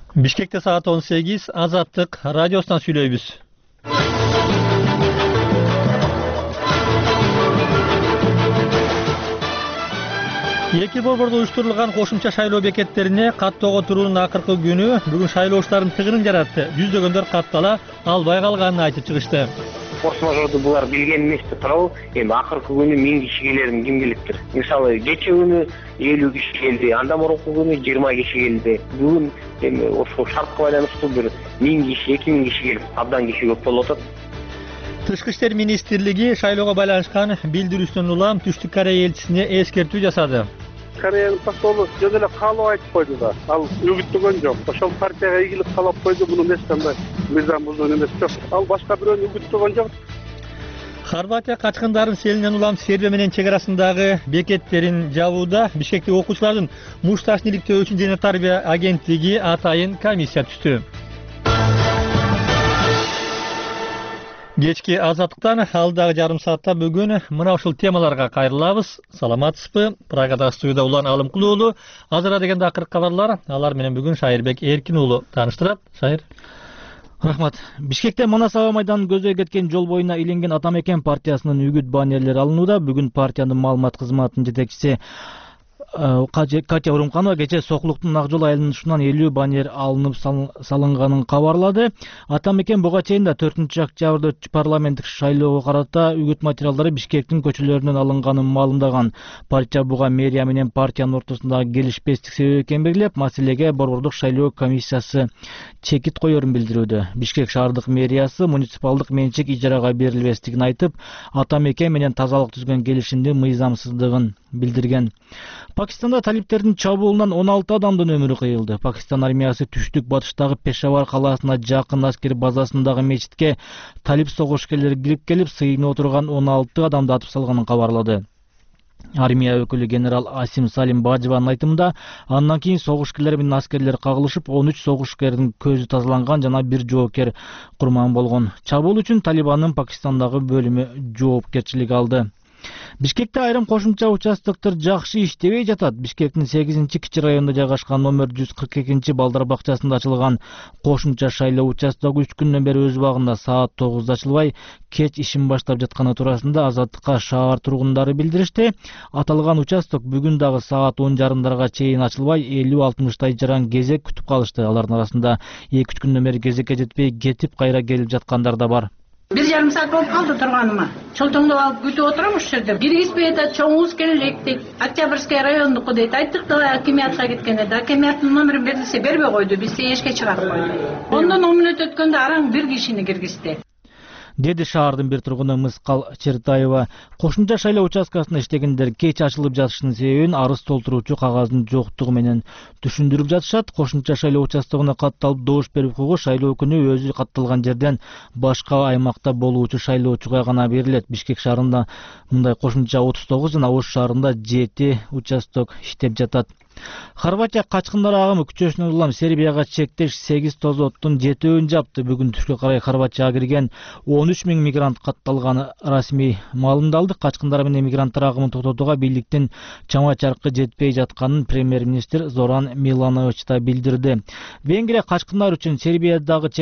Бишкекте саат 18, Азаттык радиосунан сүйлөйбүз. Эки борбордо уюштурулган кошумча шайлоо бекеттерине каттоого туруунун акыркы күнү бүгүн шайлоочулардын тыгынын жаратты. Жүздөгөндөр каттала албай калганын айтып чыгышты. Форс-мажорду булар билген эмес деп турабы. Эми акыркы күнү 1000 киши келерин ким билиптир. Мисалы, кече күнү 50 киши келди, андан мурунку күнү 20 киши келди. Бүгүн эми ошол шартка байланыштуу бир 1000 киши, 2000 киши келип, абдан киши көп болуп атат. Тышкы иштер министрлиги шайлоого байланышкан билдирүүсүнөн улам Түштүк Корея элчисине эскертүү жасады. Кореянын посолу жөн эле каалоо айтып койду да. Ал үгүттөгөн жок. Ошол партияга ийгилик каалап койду, мунун эч кандай мыйзам бузуун эмес жок. Ал башка бирөөнү үгүттөгөн жок. Хорватия качкындарын селинен улам Сербия менен чек арасындагы бекеттерин жабууда Бишкектеги окуучулардын мушташны иликтөө үчүн жана тарбия агенттиги атайын комиссия түздү. Кечки Азаттыктан алдагы жарым саатта бүгүн мына ушул темаларга кайрылабыз. Саламатсызбы? Прагада студияда Улан Алымкул уулу. Азыр дегенде акыркы кабарлар. Алар менен бүгүн Шайырбек Эркин уулу тааныштырат. Шайыр. Рахмат. Бишкекте Манас аба майданын көзөй кеткен жол боюна иленген Атамекен партиясынын үгүт баннерлери алынууда. Бүгүн партиянын маалымат кызматынын жетекчиси Катя Урумканова кече Сокулуктун Ак жол айланышынан 50 баннер алынып салынганын кабарлады. Атамекен буга чейин да 4-октябрда парламенттик шайлоого карата үгүт материалдары Бишкектин көчөлөрүнөн алынганын маалымдаган. Партия буга мэрия менен партиянын ортосундагы келишпестик себеп экенин белгилеп, маселеге борбордук шайлоо комиссиясы чекит коерун билдирүүдө. Бишкек шаардык мэриясы муниципалдык менчик ижарага берилбестигин айтып, Атамекен менен тазалык түзгөн келишимдин мыйзамсыздыгын билдирген. Пакистанда талиптердин чабуулунан 16 адамдын өмүрү кыйылды. Пакистан армиясы түштүк батыштагы Пешавар калаасына жакын аскер базасындагы мечитке талип согушкерлери кирип келип, сыйынып отурган 16 адамды атып салганын кабарлады. Армия өкүлү генерал Асим Салим Бажибанын айтымында, андан кийин согушкерлер менен аскерлер кагылышып, 13 согушкердин көзү тазаланган жана бир жоокер курман болгон. Чабуул үчүн Талибандын Пакистандагы бөлүмү жоопкерчилик алды. Бишкекте айрым кошумча участоктор жакшы иштебей жатат. Бишкектин 8-кичи районунда жайгашкан номер 142 балдар бакчасында ачылган кошумча шайлоо участогу 3 күндөн бери өз убагында саат 9-да ачылбай, кеч ишин баштап жатканы туурасында Азаттыкка шаар тургундары билдиришти. Аталган участок бүгүн дагы саат 10:30 чейин ачылбай, 50-60 жаран кезек күтүп калышты. Алардын арасында 2-3 күндөн бери кезекке жетпей кетип кайра келип жаткандар да бар. 1,5 saat болуп калды турганыма. Чолтоңдоп алып күтүп отурам ушул жерде. Киргизбей атат, чоңуңуз келелек дейт. Октябрьский райондуку дейт. Айттык да акимиатка кеткенде да акимиаттын номерин берилсе бербей койду. Бизди эшикке чыгарып койду. Ондон 10 мүнөт өткөндө араң бир кишини киргизди. Деди шаардын бир тургуну Мыскал Чертаева. Кошумча шайлоо участкасында иштегендер кеч ачылып жатышынын себебин арыз толтуруучу кагаздын жоктугу менен түшүндүрүп жатышат. Кошумча шайлоо участогуна катталып добуш берүү укугу шайлоо күнү өзү катталган жерден башка аймакта болуучу шайлоочуга гана берилет. Бишкек шаарында мындай кошумча 39 жана Ош шаарында 7 участок иштеп жатат. Хорватия качкындар агымы күчөсүнөн улам Сербияга чектеш 8 тозоттун жетөөнүн жапты. Бүгүн түшкө карай Хорватияга кирген 13 000 мигрант катталганы расмий маалымдалды. Качкындар менен мигранттар агымын токтотууга бийликтин чама чаркы жетпей жатканын премьер-министр Зоран Миланович да билдирди. Венгрия качкындар үчүн Сербия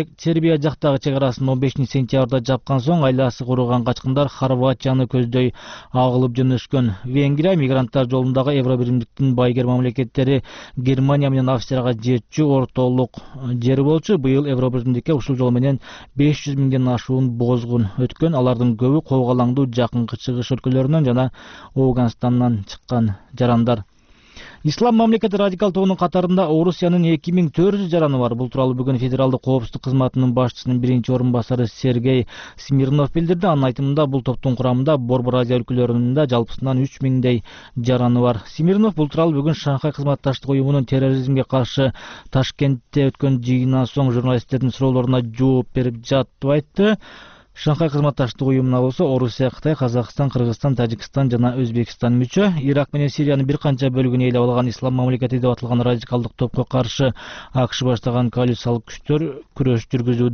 жактагы чек арасын 15 сентябрда жапкан соң айласы куруган качкындар Хорватияны көздөй агылып жөнөшкөн. Венгрия мигранттар жолундагы Евробиримдиктин байгер мамлекеттери Германия менен Австрияга жетчү ортолук жер болчу. Быйыл Евробиримдикке ушул жол менен 500 миңден ашуун бозгун өткөн. Алардын көбү Коогалаңдуу жакынкы чыгыш өлкөлөрүнөн жана Афганистандан чыккан жарандар. Ислам мамлекети радикал тобунун катарында Орусиянын 2400 жараны бар. Бул тууралуу бүгүн Федералдык коопсуздук кызматынын башчысынын биринчи орун басары Сергей Смирнов билдирди. Анын айтымында бул топтун курамында Борбор Азия өлкөлөрүндө жалпысынан 3000 жараны бар. Смирнов бул тууралуу бүгүн Шанхай кызматташтык уюмунун терроризмге каршы Ташкентте өткөн жыйындан соң журналисттердин суроолоруна жооп берип жатып айтты. Шанхай кызматташтык уюмуна болсо Орусия, Кытай, Казакстан, Кыргызстан, Тажикстан жана Өзбекстан мүчө. Ирак менен Сириянын бир канча бөлүгүн ээлеп алган Ислам мамлекети деп аталган радикалдык топко каршы АКШ баштаган коалициялык күчтөр күрөш жүргүзүүдө.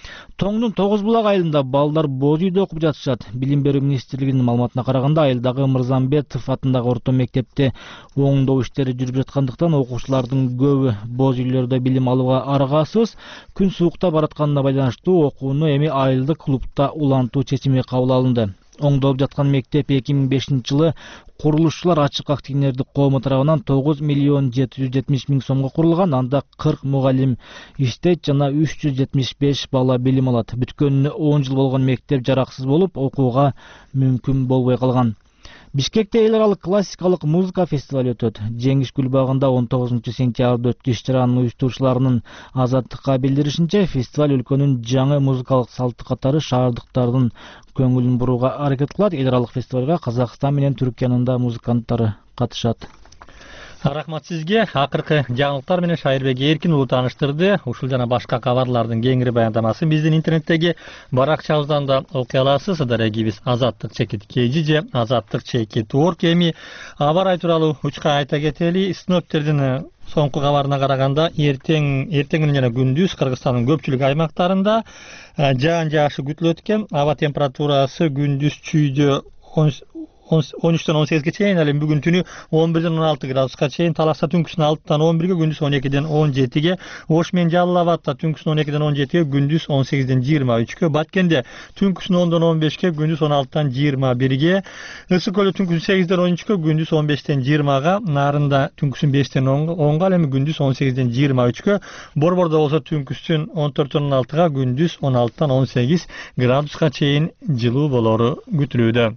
Тоңдун Тогуз булак айылында балдар боз үйдө окуп жатышат. Билим берүү министрлигинин маалыматына караганда, айылдагы Мырзамбетов атындагы орто мектепте оңдоо иштери жүрүп жаткандыктан окуучулардын көбү боз үйлөрдө билим алууга аргасыз. Күн суукта баратканына байланыштуу окууну эми айылдык клубда улантуу чечими кабыл алынды. Оңдолуп жаткан мектеп 2005-жылы курулушчулар ачык активнердик коому тарабынан 9.770.000 сомго курулган. Анда 40 мугалим иштейт жана 375 бала билим алат. Бүткөнүнө 10 жыл болгон мектеп жараксыз болуп, окууга мүмкүн болбой калган. Бишкекте эл аралык классикалык музыка фестивали өтөт. Жеңиш гүл багында 19-сентябрда өттү. Иш-чаранын уюштуруучуларынын Азаттыкка билдиришинче, фестиваль өлкөнүн жаңы музыкалык салты катары шаардыктардын көңүлүн бурууга аракет кылат. Эл аралык фестивалга Казакстан менен Түркиянын да музыканттары катышат. Рахмат сизге. Акыркы жаңылыктар менен Шайырбек Эркин уулу тааныштырды. Ушул жана башка кабарлардын кеңири баяндамасын биздин интернеттеги баракчабыздан да окуй аласыз. Дарегибиз Азаттык чекит KG же Азаттык чекит Org. Эми аба ырайы тууралуу учка айта кетели. Синоптиктердин соңку кабарына караганда эртең жана күндүз Кыргызстандын көпчүлүк аймактарында жаан жаашы күтүлөт экен. Аба температурасы күндүз чүйдө 13-тен 18-ге чейин, ал эми бүгүн түнү 11-ден 16 градуска чейин, Талашта түнкүсүн 6-тан 11-ге, күндүз 12-ден 17-ге, Ош менен Жалал Абадта түнкүсүн 12-ден 17-ге, күндүз 18-ден 23-ге, Баткенде түнкүсүн 10-дон 15-ге, күндүз 16-тан 21-ге, Ысык көлдө түнкүсүн 8-ден 13-ге, күндүз 15-тен 20-га, Нарында түнкүсүн 5-тен 10-га, ал эми күндүз 18-ден 23-ге, Борбордо болсо түнкүсүн 14-тен 16-га, күндүз 16-тан 18 градуска чейин жылуу болору күтүлүүдө.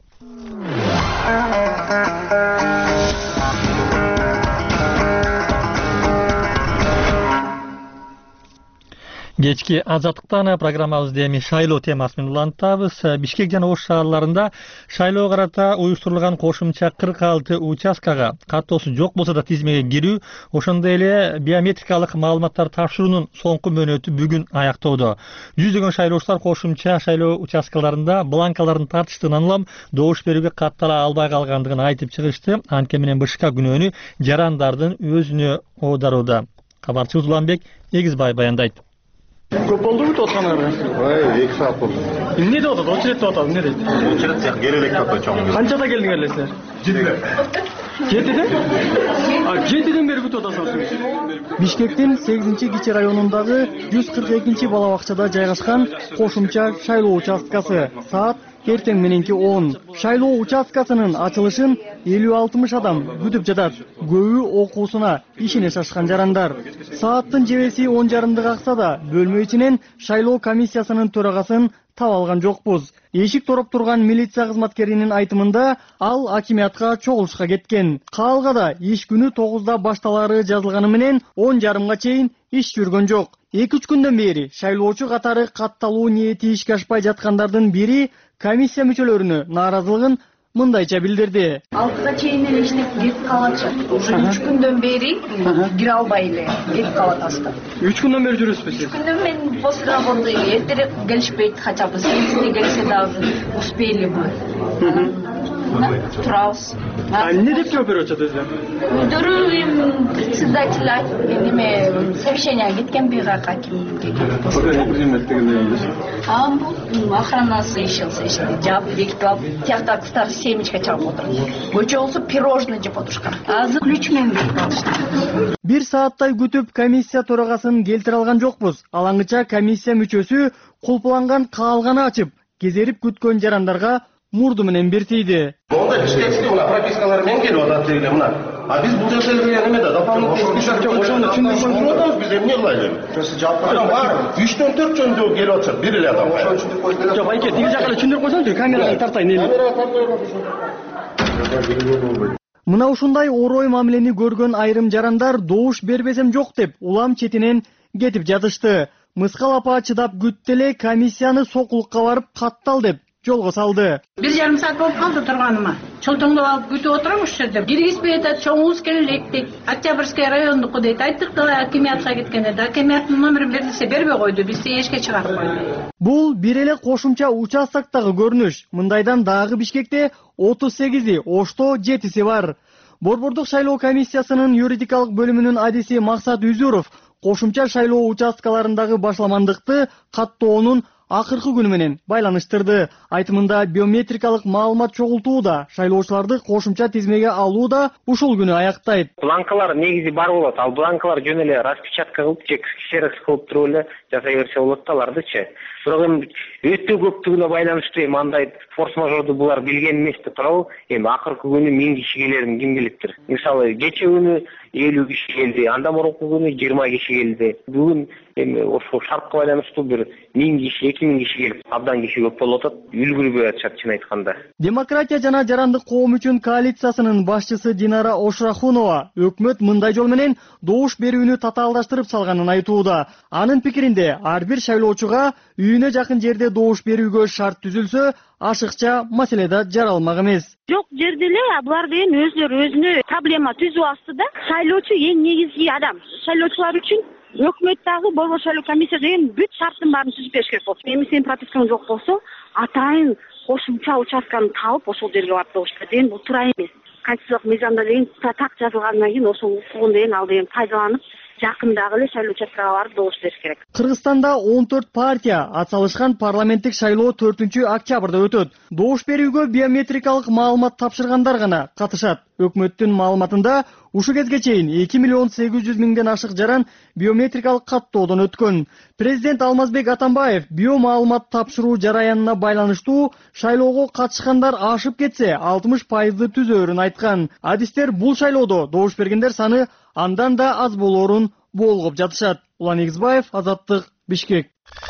Кечки Азаттыктан программабызды эми шайлоо темасы менен улантабыз. Бишкек жана Ош шаарларында шайлоого карата уюштурулган кошумча 46 участкага каттоосу жок болсо да тизмеге кирүү, ошондой эле биометрикалык маалыматтар тапшыруунун соңку мөөнөтү бүгүн аяктоодо. Жүздөгөн шайлоочулар кошумча шайлоо участкаларында бланкалардын тартыштыгынан улам добуш берүүгө каттала албай калгандыгын айтып чыгышты. Анткени менен бышка күнөөнү жарандардын өзүнө оодарууда. Кабарчыбыз Уланбек Эгизбай баяндайт. Көп болду күтүп атканыңарга? 2 саат болду. Эмне деп атат? Очередь деп атат, эмне дейт? Очередь тек келелек ката чоң. Канчада келдиңер силер? 7-ден? 7-ден бери күтүп атасыңар. Бишкектин 8-кичи районундагы 142 бала бакчада жайгашкан кошумча шайлоо участкасы. Саат эртең мененки 10. Шайлоо участкасынын ачылышын 50-60 адам күтүп жатат. Көбү окуусуна, ишине шашкан жарандар. Сааттын жебеси 10:30 акса да бөлмө ичинен шайлоо комиссиясынын төрагасын таба алган жокпуз. Эшик тороп турган милиция кызматкеринин айтымында ал акимиятка чогулушка кеткен. Каалгада иш күнү 9-да башталары жазылганы менен 10:30га чейин иш жүргөн жок. 2-3 күндөн бери шайлоочу катары катталуу ниети ишке ашпай жаткандардын бири комиссия мүчөлөрүнө нааразылыгын мындайча билдирди. 6-га чейин эле иштеп кетип калатышат. Уже 3 күндөн бери кире албай эле кетип калат аста. 3 күндөн бери жүрөсүзбү сиз? 3 күндөн мен после работы эртерээк келишпейт, хотя бы 8-де келсе дагы успели бы. Турабыз. Эмне деп жооп берип атышат өзүлөр? Өздөрү председатель эме совещание кеткен бирок акимге. Бул охранасы ишелсе жаап бекитип алып, тиякта кыздар семечка чагып отуруп. Көчө болсо пирожный жеп отурушкан. Азыр ключ менен кетип калышты. 1 сааттай күтүп комиссия төрагасын келтире алган жокпуз. Алаңыча комиссия мүчөсү кулпуланган каалганы ачып, кезерип күткөн жарандарга мурду менен биртийди. Монда бишкектин мына пропискалары менен келип атат эле мына. А биз бул жерде неме да дополнительный список жок, ошону түшүндүрүп атабыз, биз эмне кылайлы? Көсү жаап бар. 3-төн 4 жөндөө келип атышат, бир эле адам. Ошону түшүндүрүп койсоң. Жок, айке, тиги жакка эле түшүндүрүп койсоңчу, камерага тартайын эми. Камерага тартай. Мына ушундай орой мамилени көргөн айрым жарандар добуш бербесем жок деп улам четинен кетип жатышты. Мыскал апа чыдап күттү эле комиссияны сокулукка барып каттал деп жолго салды. 1,5 саат болуп калды турганыма. Чолтоңдоп алып күтүп отурамын ушул жерде. Киргизбей атат, чоңубуз келелек дейт. Октябрьский райондуку дейт. Айттык да акимиятка кеткенде да акимияттын номерин берилсе бербей койду. Бизди эшикке чыгарып койду. Бул бир эле кошумча участоктогу көрүнүш. Мындайдан дагы Бишкекте 38, Ошто 7 бар. Борбордук шайлоо комиссиясынын юридикалык бөлүмүнүн адиси Максат Үзүров кошумча шайлоо участкаларындагы башламандыкты каттоонун акыркы күнү менен байланыштырды. Айтымында биометрикалык маалымат чогултуу да, шайлоочуларды кошумча тизмеге алуу да ушул күнү аяктайт. Бланкалар негизи бар болот. Ал бланкалар жөн эле распечатка кылып же ксерокс кылып туруп эле жасай берсе болот да алардычы. Бирок эми өтө көптүгүнө байланыштуу андай форс-мажорду булар билген эмес да турабы. Эми акыркы күнү 1000 киши келерин ким билиптир. Мисалы кече күнү 50 киши келди, андан мурунку күнү 20 киши келди. Бүгүн эми ошол шартка байланыштуу бир 1000 киши, 2000 киши келип, абдан киши көп болуп атат. Үлгүрбөй атышат чын айтканда. Демократия жана жарандык коом үчүн коалициясынын башчысы Динара Ошрахунова өкмөт мындай жол менен добуш берүүнү татаалдаштырып салганын айтууда. Анын пикиринде ар бир шайлоочуга үйүнө жакын жерде добуш берүүгө шарт түзүлсө, ашыкча маселе да жаралмак эмес. Жок жерде эле булар деген өзүнө проблема түзүп алышты да. Шайлоочу эң негизги адам. Шайлоочулар үчүн өкмөт дагы борбор шайлоо комиссия деген бүт шарттын баарын түзүп бериш керек болот. Эми сенин пропискаң жок болсо, атайын кошумча участканы табып ошол жерге барып добуш бер деген бул туура эмес. Конституциялык мыйзамда деген так жазылгандан кийин ошол укугун деген ал деген пайдаланып жакындагы эле шайлоо участкага барып добуш бериш керек. Кыргызстанда 14 партия атсалышкан парламенттик шайлоо 4-октябрда өтөт. Добуш берүүгө биометрикалык маалымат тапшыргандар гана катышат. Өкмөттүн маалыматында ушу кезге чейин 2.800.000ден ашык жаран биометрикалык каттоодон өткөн. Президент Алмазбек Атамбаев биомаалымат тапшыруу жараянына байланыштуу шайлоого катышкандар ашып кетсе 60% түзөөрүн айткан. Адистер бул шайлоодо добуш бергендер саны андан да аз болоорун болгоп жатышат. Улан Игизбаев, Азаттык, Бишкек.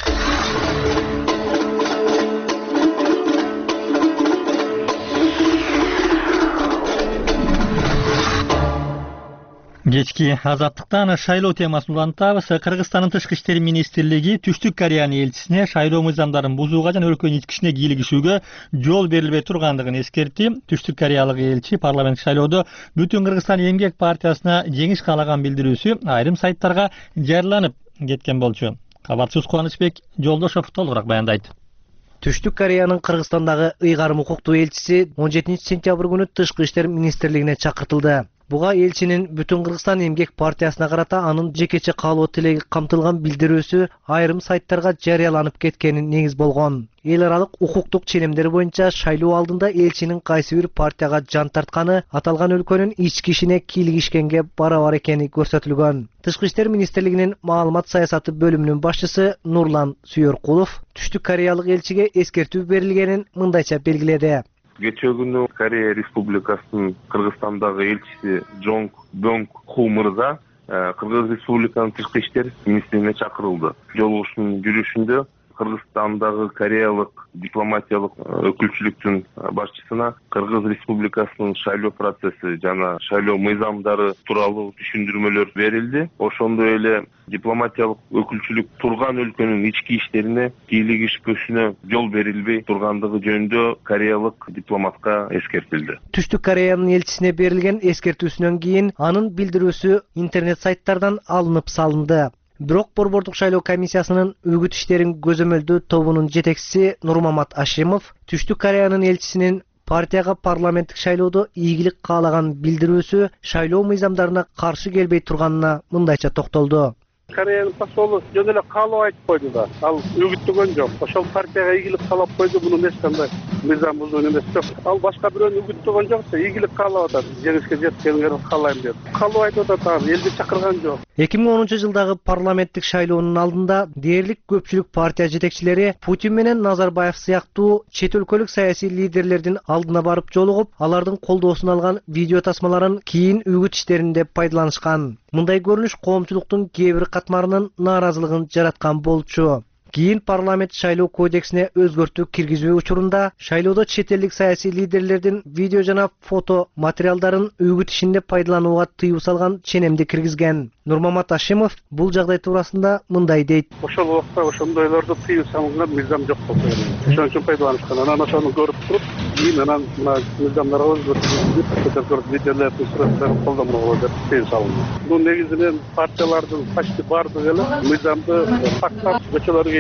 Кечки Азаттыктан шайлоо темасын улантабыз. Кыргызстандын тышкы иштер министрлиги Түштүк Кореянын элчисине шайлоо мыйзамдарын бузууга жана өлкөнүн ички ишине кийлигишүүгө жол берилбей тургандыгын эскертти. Түштүк Кореялык элчи парламенттик шайлоодо Бүтүн Кыргызстан эмгек партиясына жеңиш каалаган билдирүүсү айрым сайттарга жарыяланып кеткен болчу. Кабарчыбыз Кубанычбек Жолдошов толугураак баяндайт. Түштүк Кореянын Кыргызстандагы ыйгарым укуктуу элчиси 17-сентябрь күнү Тышкы иштер министрлигине чакыртылды. Буга элчинин Бүтүн Кыргызстан эмгек партиясына карата анын жекече каалоо тилеги камтылган билдирүүсү айрым сайттарга жарыяланып кеткени негиз болгон. Эл аралык укуктук ченемдер боюнча шайлоо алдында элчинин кайсы бир партияга жан тартканы аталган өлкөнүн ички ишине кийлигишкенге барабар экени көрсөтүлгөн. Тышкы иштер министрлигинин маалымат саясаты бөлүмүнүн башчысы Нурлан Сүйөркулов Түштүк Кореялык элчиге эскертүү берилгенин мындайча белгиледи. Кече күнү Корея Республикасынын Кыргызстандагы элчиси Джонг Бёнг Ху мырза Кыргыз Республикасынын тышкы иштер министрлигине чакырылды. Жолугушуунун жүрүшүндө Кыргызстандагы кореялык дипломатиялык өкүлчүлүктүн башчысына Кыргыз Республикасынын шайлоо процесси жана шайлоо мыйзамдары тууралуу түшүндүрмөлөр берилди. Ошондой эле дипломатиялык өкүлчүлүк турган өлкөнүн ички иштерине кийлигишпөсүнө жол берилбей тургандыгы жөнүндө кореялык дипломатка эскертилди. Түштүк Кореянын элчисине берилген эскертүүсүнөн кийин анын билдирүүсү интернет сайттардан алынып салынды. Бирок борбордук шайлоо комиссиясынын үгүт иштерин көзөмөлдөө тобунун жетекчиси Нурмамат Ашимов Түштүк Кореянын элчисинин партияга парламенттик шайлоодо ийгилик каалаган билдирүүсү шайлоо мыйзамдарына каршы келбей турганына мындайча токтолду. Кореянын посолу жөн эле каалоо айтып койду да. Ал үгүттөгөн жок. Ошол партияга ийгилик каалап койду, мунун эч кандай мыйзам бузуун эмес жок. Ал башка бирөөнү үгүттөгөн жок, ийгилик каалап атат. Жеңишке жеткениңерди каалайм деп. Каалоо айтып атат, элди чакырган жок. 2010-жылдагы парламенттик шайлоонун алдында дээрлик көпчүлүк партия жетекчилери Путин менен Назарбаев сыяктуу чет өлкөлүк саясий лидерлердин алдына барып жолугуп, алардын колдоосун алган видео тасмаларын кийин үгүт иштеринде пайдаланышкан. Мындай көрүнүш коомчулуктун кээ бир катмарынын нааразылыгын жараткан болчу. Кийин парламент шайлоо кодексине өзгөртүү киргизүү учурунда шайлоодо чет элдик саясий лидерлердин видео жана фото материалдарын үгүт ишинде пайдаланууга тыюу салган ченемди киргизген. Нурмамат Ашимов бул жагдай туурасында мындай дейт. Ошол убакта ошондойлорду тыюу салынган мыйзам жок болчу. Ошон үчүн пайдаланышкан. Анан ошону көрүп туруп, кийин анан мына мыйзамдарга өзгөртүү видеолорду сүрөттөрдү колдонууга деп тыюу салынды. Бул негизинен партиялардын почти баардыгы эле мыйзамды сактап, көчөлөргө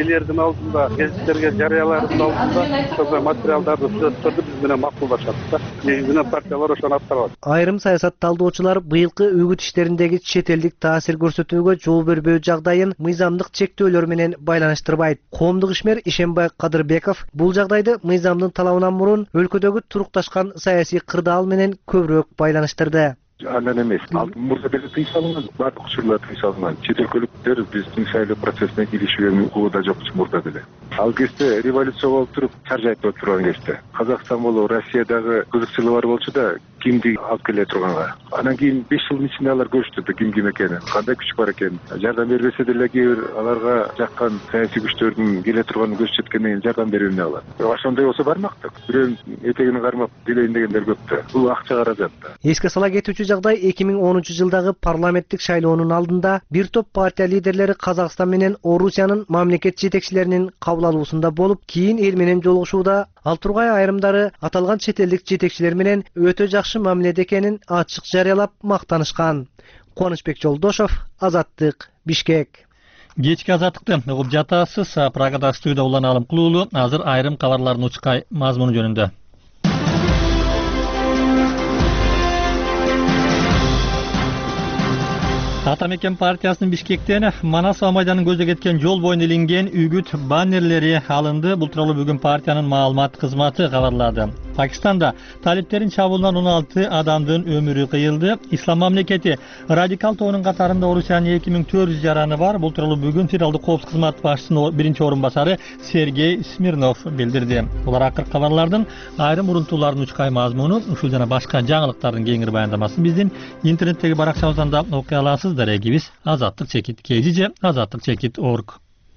элердин алдында, гезиттерге жарыялардын алдында ошол материалдарды сүрөттөрдү биз менен макулдашат да. Негизинен партиялар ошону аткарат. Айрым саясат талдоочулар быйылкы үгүт иштериндеги чет элдик таасир көрсөтүүгө жол бербөө жагдайын мыйзамдык чектөөлөр менен байланыштырбайт. Коомдук ишмер Ишенбай Кадырбеков бул жагдайды мыйзамдын талабынан мурун өлкөдөгү турукташкан саясий кырдаал менен көбүрөөк байланыштырды. Андан эмес, мурда деле тыйым салынган, бардык учурлар тыйым салынган. Чет өлкөлүктөр биздин шайлоо процессине киришүүгө укугу жок мурда деле. Ал кезде революция болуп туруп, чаржайып турган кезде. Казакстан болобу, Россиядагы кызыкчылыгы бар болчу да, кимди алып келе турганга. Анан кийин 5 жыл ичинде алар көрүштү ким экенин, кандай күч бар экенин. Жардам бербесе деле кээ бир аларга жаккан саясий күчтөрдүн келе турганын көз жеткенден кийин жардам бере алат. Ошондой болсо бармактык. Бирөөнүн этегин кармап делейин дегендер көп да. Бул акча каражат да. Эске сала кетүүчү жагдай 2010-жылдагы парламенттик шайлоонун алдында бир топ партия лидерлери Казакстан менен Орусиянын мамлекет жетекчилеринин кабыл алуусунда болуп, кийин эл менен жолугушууда. Ал тургай айрымдары аталган чет элдик жетекчилер менен өтө жакшы мамиледе экенин ачык жарыялап мактанышкан. Кубанычбек Жолдошов, Азаттык, Бишкек. Кечки азаттыкты угуп жатасыз. Прагада студияда улан Алым Кулуулу азыр айрым кабарлардын учкай мазмуну жөнүндө. Атамекен партиясынын Бишкектен Манасова майданын көздөй кеткен жол боюна илинген үгүт баннерлери алынды. Бул тууралуу бүгүн партиянын маалымат кызматы кабарлады. Пакистанда талиптердин чабуулунан 16 адамдын өмүрү кыйылды. Ислам мамлекети радикал тобунун катарында Орусиянын 2400 жараны бар. Бул тууралуу бүгүн Федералдык коопсуздук кызматы башчысынын биринчи орун басары Сергей Смирнов билдирди. Булар акыркы кабарлардын айрым урунтуулардын учкай мазмуну, ушул жана башка жаңылыктардын кеңири баяндамасын биздин интернеттеги баракчабыздан да окуй аласыз. Дарегибиз Азаттык чекит KG Азаттык чекит org.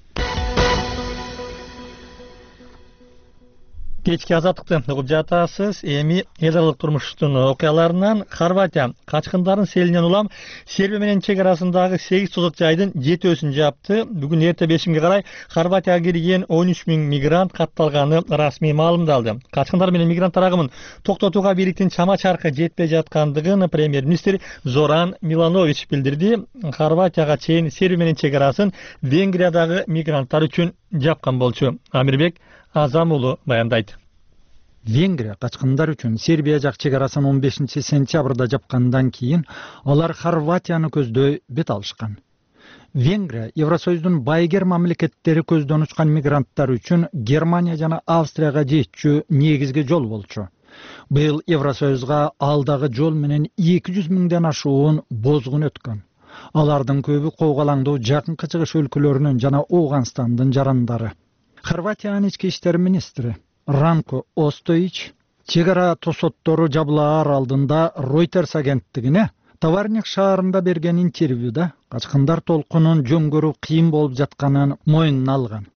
Кечки азаттыкты угуп жатасыз. Эми эл аралык турмуштун окуяларынан Хорватия качкындардын селинен улам Сербия менен чек арасындагы 8 созок жайдын жетөөсүн жапты. Бүгүн эрте 5-ге карай Хорватияга кирген 13.000 мигрант катталганы расмий маалымдалды. Качкындар менен мигранттар агымын токтотууга бийликтин чама чаркы жетпей жаткандыгын премьер-министр Зоран Миланович билдирди. Хорватияга чейин Сербия менен чек арасын Венгриядагы мигранттар үчүн жапкан болчу. Амирбек Азам уулу баяндайт. Венгрия качкындар үчүн Сербия жак чек арасын 15 сентябрда жапкандан кийин алар Хорватияны көздөй бет алышкан. Венгрия Евросоюздун байгер мамлекеттери көздөн учкан мигранттар үчүн Германия жана Австрияга жетчү негизги жол болчу. Быйыл Евросоюзга алдагы жол менен 200 миңден ашуун бозгун өткөн. Алардын көбү коогалаңдуу жакынкы чыгыш өлкөлөрүнүн жана Ооганстандын жарандары. Хорватиянын ички иштер министри Ранко Остоич чек ара тосоттору жабылаар алдында Reuters агенттигине Товарник шаарында берген интервьюда качкындар толкунун жөн көрүү кыйын болуп жатканын моюнуна алган.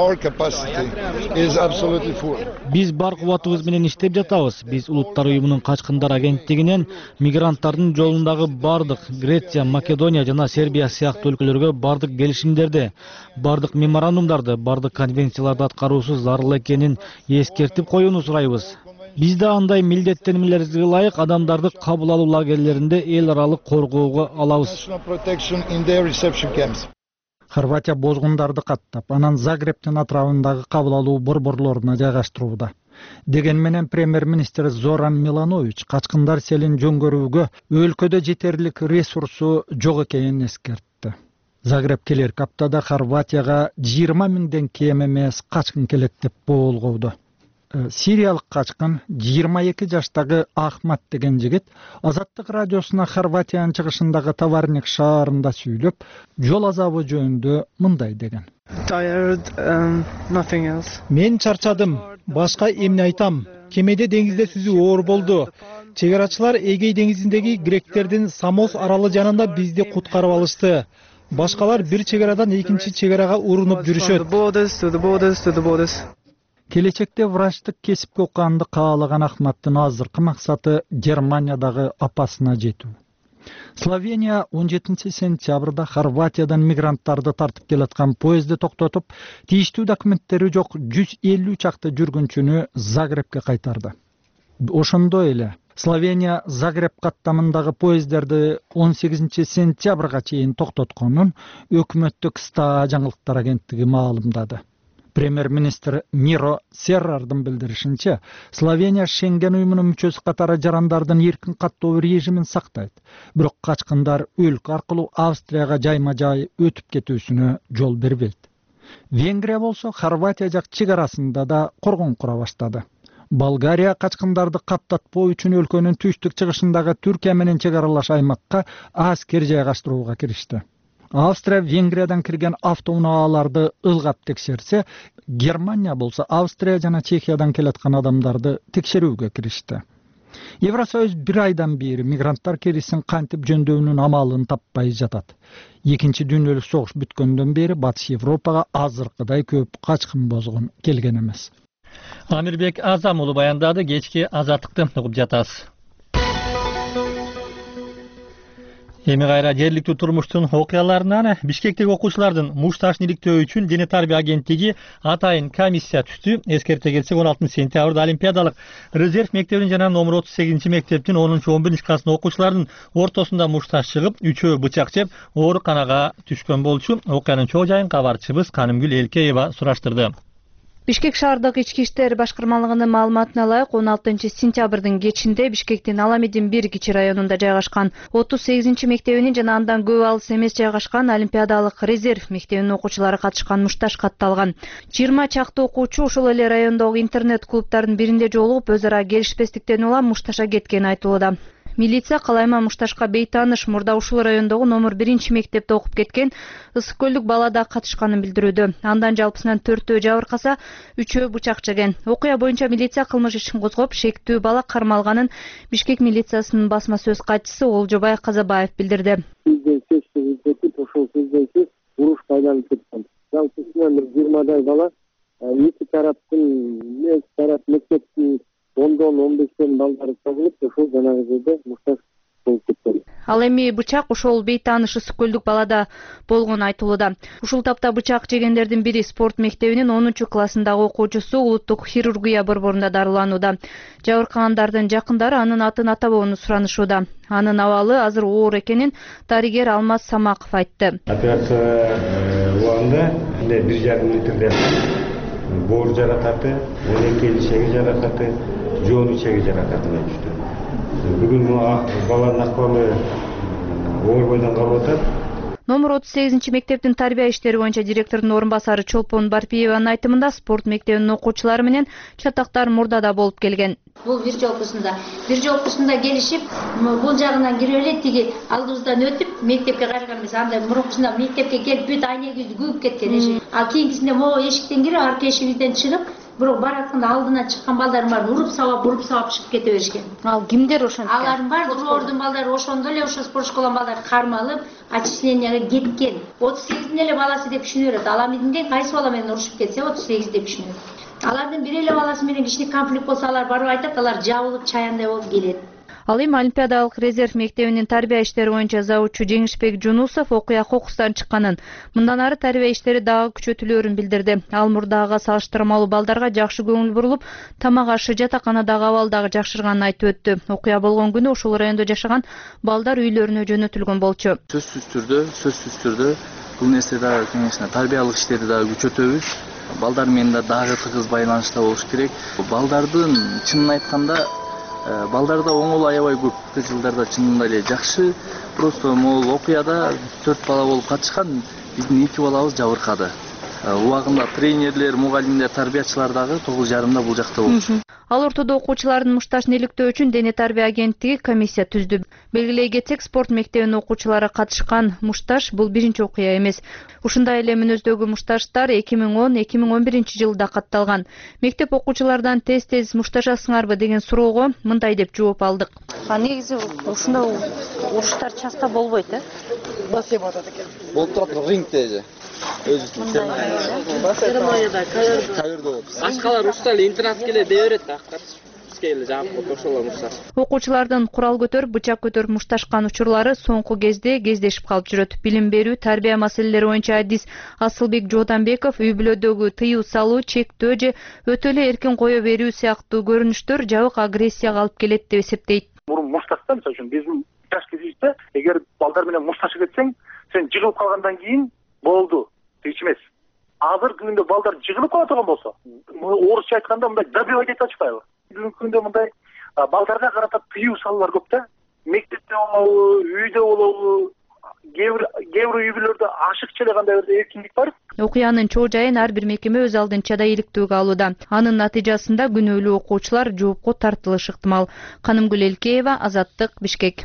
Биз бар кубатыбыз менен иштеп жатабыз. Биз Улуттар уюмунун качкындар агенттигинен мигранттардын жолундагы бардык Греция, Македония жана Сербия сыяктуу өлкөлөргө бардык келишимдерди, бардык меморандумдарды, бардык конвенцияларды аткаруусу зарыл экенин эскертип коюуну сурайбыз. Биз да андай милдеттенмелерге ылайык адамдарды кабыл алуу лагерлеринде эл аралык коргоого алабыз. Хорватия бозгундарды каттап, анан Загребтин атрабындагы кабыл алуу борборлоруна жайгаштырууда. Деген менен премьер-министр Зоран Миланович качкындар селин жөн көрүүгө өлкөдө жетерлик ресурсу жок экенин эскертти. Загреб келерки аптада Хорватияга 20 миңден кем эмес качкын келет деп болгоуду. Сириялык качкын 22 жаштагы Ахмат деген жигит Азаттык радиосуна Хорватиянын чыгышындагы Товарник шаарында сүйлөп, жол азабы жөнүндө мындай деген. Мен чарчадым, башка эмне айтам? Кемеде деңизде сүзүү оор болду. Чек арачылар Эгей деңизиндеги гректердин Самос аралы жанында бизди куткарып алышты. Башкалар бир чек арадан экинчи чек арага урунуп жүрүшөт. Келечекте врачтык кесипке окуганды каалаган Ахматтын азыркы максаты Германиядагы апасына жетүү. Словения 17 сентябрда Хорватиядан мигранттарды тартып келаткан поезди токтотуп, тийиштүү документтери жок 150 чакты жүргүнчүнү Загребке кайтарды. Ошондой эле Словения Загреб каттамындагы поездерди 18 сентябрга чейин токтотконун өкмөттүк СТА жаңылыктар агенттиги маалымдады. Премьер-министр Миро Серрардын билдиришинче, Словения Шенген уюмунун мүчөсү катары жарандардын эркин каттоо режимин сактайт. Бирок качкындар өлкө аркылуу Австрияга жайма-жай өтүп кетүүсүнө жол бербейт. Венгрия болсо Хорватия жак чек арасында да коргон кура баштады. Болгария качкындарды каттатпоо үчүн өлкөнүн түштүк чыгышындагы Түркия менен чек аралаш аймакка аскер жайгаштырууга киришти. Австрия Венгриядан кирген автоунааларды ылгап текшерсе, Германия болсо Австрия жана Чехиядан келаткан адамдарды текшерүүгө киришти. Евросоюз бир айдан бери мигранттар керисин кантип жөндөөнүн амалын таппай жатат. Экинчи дүйнөлүк согуш бүткөндөн бери Батыш Европага азыркыдай көп качкын бозгун келген эмес. Амирбек Азам уулу баяндады. Кечки Азаттыкты угуп жатасыз. Эми кайра жергиликтүү турмуштун окуяларынан Бишкектеги окуучулардын мушташын иликтөө үчүн Дене тарбия агенттиги атайын комиссия түздү. Эскерте келсек, 16 сентябрда Олимпиадалык резерв мектебинин жана номер 38 мектептин 10-11 классын окуучуларынын ортосунда мушташ чыгып, 3-өө бычак жеп, ооруканага түшкөн болчу. Окуянын чоо жайын кабарчыбыз Канымгүл Элкеева сураштырды. Бишкек шаардык ички иштер башкармалыгынын маалыматына ылайык 16 сентябрдын кечинде Бишкектин Аламедин 1 кичи районунда жайгашкан 38 мектебинин жана андан көп алыс эмес жайгашкан Олимпиадалык резерв мектебинин окуучулары катышкан мушташ катталган. 20 чакты окуучу ошол эле райондогу интернет клубдардын биринде жолугуп, өз ара келишпестиктен улам мушташка кеткени айтылууда. Милиция калайма мушташка бейтааныш мурда ушул райондогу номер 1 мектепте окуп кеткен Ысык көлдүк бала да катышканын билдирүүдө. Андан жалпысынан 4-өө жабыркаса, 3-өө бычак жеген. Окуя боюнча милиция кылмыш ишин козгоп, шектүү бала кармалганын Бишкек милициясынын басма сөз катчысы Олжобай Казабаев билдирди. Ошол сөздөн уруш байланып кеткен. Жалпысынан 20дай бала эки тарап мектептин 10-15 балдары чогулуп, ошол жанагы жерде мушташ болуп кеткен. Ал эми бычак ошол бейтааныш Ысык көлдүк балада болгону айтылууда. Ушул тапта бычак жегендердин бири спорт мектебинин 10-классындагы окуучусу улуттук хирургия борборунда дарыланууда. Жабыркагандардын жакындары анын атын атабоону суранышууда. Анын абалы азыр оор экенин дарыгер Алмаз Самаков айтты. Операция убагында 1,5 литрде боор жаракаты, 12 ишеги жаракаты, жоон ичеги жаракатына түштү. Бүгүн баланын акыбалы оор бойдон калып атат. Номер 38 мектептин тарбия иштери боюнча директордун орун басары Чолпон Барпиеванын айтымында спорт мектебинин окуучулары менен чатактар мурда да болуп келген. Бул бир жолкусунда келишип, бул жагынан кирип эле тиги алдыбыздан өтүп, мектепке кайрылган эмес. Андай мурункусунда мектепке келип бүт айнегибизди күйүп кеткен эшик. Ал кийинкисинде могу эшиктен кирип, арка эшигибизден чыгып, бирок баратканда алдына чыккан балдардын баарын уруп сабап чыгып кете беришкен. Ал кимдер ошенткен? Алардын баардыгы ордун балдары ошондо эле ошо спорт школанын балдары кармалып, отчисленияга кеткен. 38 эле баласы деп түшүнүрөт. Аламидинде кайсы бала менен урушуп кетсе 38 деп түшүнөт. Алардын бир эле баласы менен кичине конфликт болсо, алар барып айтат, алар жабылып чаяандай болуп келет. Ал эми Олимпиадалык резерв мектебинин тарбия иштери боюнча завучу Жеңишбек Жунусов окуя кокустан чыкканын, мындан ары тарбия иштери дагы күчөтүлөөрүн билдирди. Ал мурдагыга салыштырмалуу балдарга жакшы көңүл бурулуп, тамак ашы, жатаканадагы абал дагы жакшырганын айтып өттү. Окуя болгон күнү ошол райондо жашаган балдар үйлөрүнө жөнөтүлгөн болчу. Сөзсүз түрдө бул нерсе дагы, конечно, тарбиялык иштерди дагы күчөтөбүз. Балдар менен дагы тыгыз байланышта болуш керек. Балдардын чынын айтканда балдарда оңол аябай көп. Жылдарда чынында эле жакшы. Просто могул окуяда 4 бала болуп катышкан, биздин 2 балабыз жабыркады. Убагында тренерлер, мугалимдер, тарбиячылар дагы 9:30 бул жакта болчу. Ал ортодо окуучулардын мушташын иликтөө үчүн Дене тарбия агенттиги комиссия түздү. Белгилей кетсек, спорт мектебинин окуучулары катышкан мушташ бул биринчи окуя эмес. Ушундай эле мүнөздөгү мушташтар 2010-2011 жылда катталган. Мектеп окуучулардан тез мушташасыңарбы деген суроого мындай деп жооп алдык. Негизи ушундай уруштар часто болбойт, э? Болуп турат рингте. Башкалар ушта эле интернет келе дей берет да. бизге эле жагып коет ошолор мушташ. Окуучулардын курал көтөрүп, бычак көтөрүп мушташкан учурлары соңку кезде кездешип калып жүрөт. Билим берүү, тарбия маселелери боюнча адис Асылбек Жотанбеков үй бүлөдөгү тыюу салуу, чектөө же өтө эле эркин кое берүү сыяктуу көрүнүштөр жабык агрессияга алып келет деп эсептейт. Мурун мушташта, мисалы үчүн биздин жаш кезибизде эгер балдар менен мушташып кетсең, сен жыгылып калгандан кийин болду, эч эмес. Азыр күндө балдар жыгылып кала турган болсо, орусча айтканда мындай добивать этип атышпайбы? Бүгүнкү күндө мындай балдарга карата тыюу салуулар көп да. Мектепте болобу, үйдө болобу, кээ бир үй бүлөлөрдө ашыкча эле кандай бир эркиндик бар. Окуянын чоо жайын ар бир мекеме өз алдынча да иликтөөгө алууда. Анын натыйжасында күнөөлүү окуучулар жоопко тартылышы ыктымал. Канымгүл Элкеева, Азаттык, Бишкек.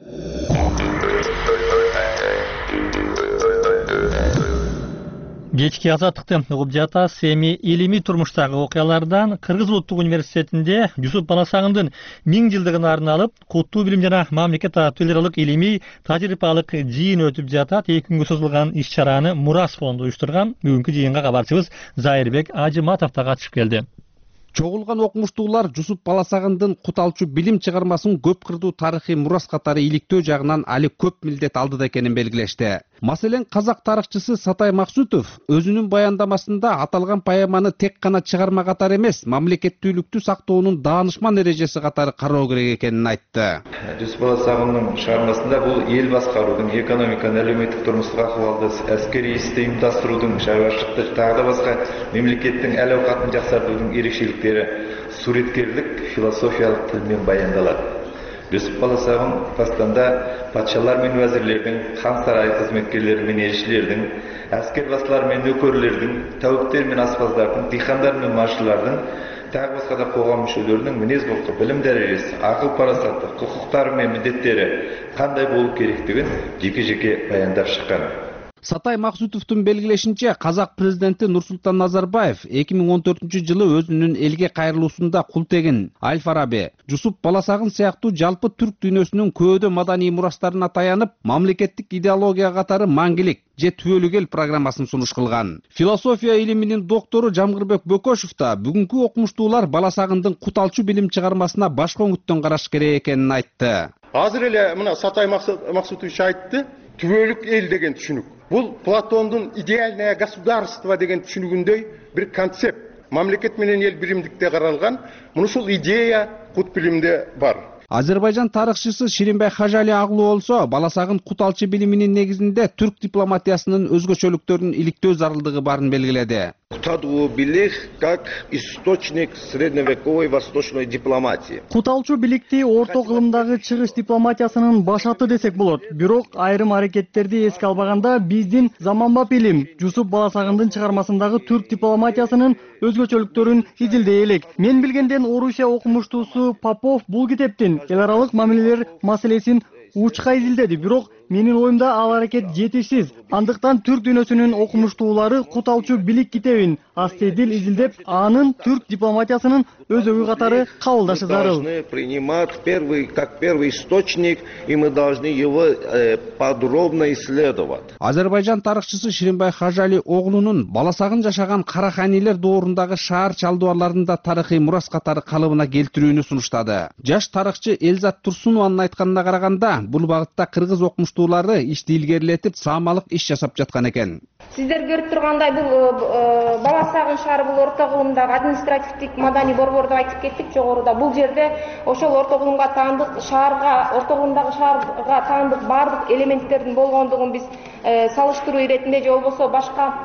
Кечки Азаттыкты угуп жатасыз. Эми илимий турмуштагы окуялардан Кыргыз Улуттук университетинде Жусуп Баласагындын 1000 жылдыгына арналып куттуу билим жана мамлекет ар аралык илимий тажрыйбалык жыйын өтүп жатат. 2 күнгө созулган иш-чараны Мурас фонду уюштурган. Бүгүнкү жыйынга кабарчыбыз Зайырбек Ажыматов да катышып келди. Чогулган окумуштуулар Жусуп Баласагындын куталчу билим чыгармасын көп кырдуу тарыхый мурас катары иликтөө жагынан али көп милдет алдыда экенин белгилешти. Маселен, казак тарыхчысы Сатай Максутов өзүнүн баяндамасында аталган поэманы тек гана чыгарма катары эмес, мамлекеттүүлүктү сактоонун даанышман эрежеси катары кароо керек экенин айтты. Жусуп Баласагындын чыгармасында бул эл башкаруудун, экономиканын, әлеуметтик турмуштук акыбалды, аскерий исти уюмдастыруудун, шаруачылыкты жагы да башка мемлекеттин әл аукатын жакшыртуудун ерекшеликтери суреткерлик, философиялык тил менен баяндалат. Жусуп Баласагын пастанда патшалар мен вазирлердин, хан сарай кызматкерлери мен элчилердин, аскер баслар мен нөкөрлөрдүн, тауктер мен аспаздардын, дыйкандар мен маршылардын, тагы башка да коом мүчөлөрүнүн мүнөз кулку, билим дарежеси, акыл парасаты, укуктары мен милдеттери кандай болуп керектигин жеке-жеке баяндап чыккан. Сатай Максутовдун белгилешинче, казак президенти Нурсултан Назарбаев 2014-жылы өзүнүн элге кайрылуусунда Култегин, Аль-Фараби, Жусуп Баласагын сыяктуу жалпы түрк дүйнөсүнүн көдө маданий мурастарына таянып, мамлекеттик идеология катары маңгилик же түбөлүк эл программасын сунуш кылган. Философия илиминин доктору Жамгырбек Бөкөшев да бүгүнкү окумуштуулар Баласагындын куталчу билим чыгармасына башка өңүттөн караш керек экенин айтты. Азыр эле мына Сатай Максутович айтты, түбөлүк эл деген түшүнүк. Бул Платондун идеальное государство деген түшүнүгүндөй бир концепт. Мамлекет менен эл биримдикте каралган. Мунусул идея кут билимде бар. Азербайжан тарыхчысы Ширинбай Хажали Аглуу болсо, Баласагын куталчы билиминин негизинде түрк дипломатиясынын өзгөчөлүктөрүн иликтөө зарылдыгы барын белгиледи. Куталчу билик как источник средневековой восточной дипломатии. Куталчу биликти орто кылымдагы чыгыш дипломатиясынын башаты десек болот. Бирок айрым аракеттерди эске албаганда биздин заманбап илим Жусуп Баласагындын чыгармасындагы түрк дипломатиясынын өзгөчөлүктөрүн изилдей элек. Мен билгенден Орусия окумуштуусу Попов бул китептин эл аралык мамилелер маселесин учка изилдеди. Бирок менин оюмда ал аракет жетишсиз. Андыктан түрк дүйнөсүнүн окумуштуулары куталчу билик китебин астедил изилдеп, анын түрк дипломатиясынын өзөгү катары кабылдашы зарыл. Мы должны принимать первый источник, и мы должны его подробно исследовать. Азербайжан тарыхчысы Ширинбай Хажали оглунун Баласагын жашаган караханилер доорундагы шаар чалдубарларында тарыхый мурас катары калыбына келтирүүнү сунуштады. Жаш тарыхчы Элзат Турсунованын айтканына караганда, бул багытта кыргыз окумуштуулары ишти илгерилетип, саамалык иш жасап жаткан экен. Сиздер көрүп тургандай бул Баласагын шаары бул орто кылымдагы административдик маданий борбор деп айтып кеттик жогоруда. Бул жерде ошол орто кылымга таандык шаарга, орто кылымдагы шаарга таандык бардык элементтердин болгондугун биз салыштыруу иретинде же болбосо башка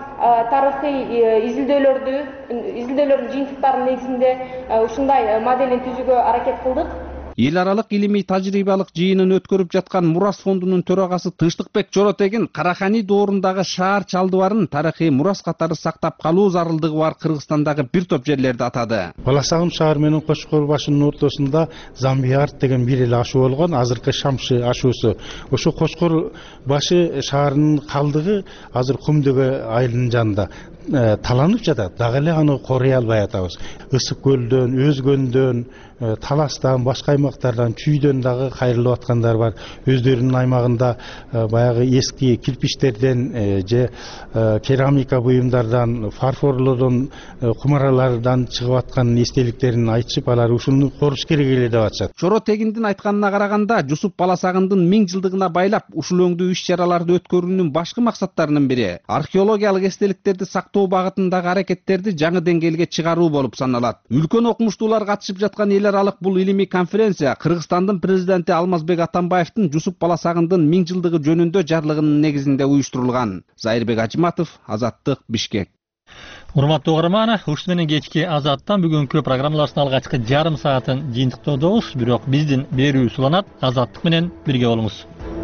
тарыхый изилдөөлөрдүн жыйынтыктарынын негизинде ушундай моделин түзүүгө аракет кылдык. Эл аралык илимий тажрыйбалык жыйынын өткөрүп жаткан Мурас фондунун төрагасы Тынчтыкбек Жоротегин Карахани доорундагы шаар чалдыбарын тарыхый мурас катары сактап калуу зарылдыгы бар Кыргызстандагы бир топ жерлерди атады. Баласагын шаар менен Кочкор башынын ортосунда Замбиярд деген бир эле ашуу болгон, азыркы Шамшы ашуусу. Ошо Кочкор башы шаарынын калдыгы азыр Кумдөбө айылынын жанында таланып жатат. Дагы эле аны корой албай атабыз. Ысык көлдөн, Өзгөндөн, таластан, башка аймактардан, чүйдөн дагы кайрылып аткандар бар. Өздөрүнүн аймагында баягы эски кирпичтерден же керамика буюмдардан, фарфорлодон, кумаралардан чыгып аткан эстеликтерин айтышып, алар ушуну коруш керек эле деп атышат. Чоро Тегиндин айтканына караганда, Жусуп Баласагындын 1000 жылдыгына байлап ушул өңдүү иш-чараларды өткөрүүнүн башкы максаттарынын бири археологиялык эстеликтерди сактоо багытындагы аракеттерди жаңы деңгээлге чыгаруу болуп саналат. Үлкөн окумуштуулар катышып жаткан эл аралык бул илимий конференция Кыргызстандын президенти Алмазбек Атамбаевдин Жусуп Баласагындын 1000 жылдыгы жөнүндө жарлыгынын негизинде уюштурулган. Зайырбек Ажыматов, Азаттык, Бишкек. Урматтуу угарман, ушуну менен кечки Азаттан бүгүнкү программаларыбыздын алгачкы жарым саатын жыйынтыктоодобуз. Бирок биздин берүү уланат. Азаттык менен бирге болуңуз.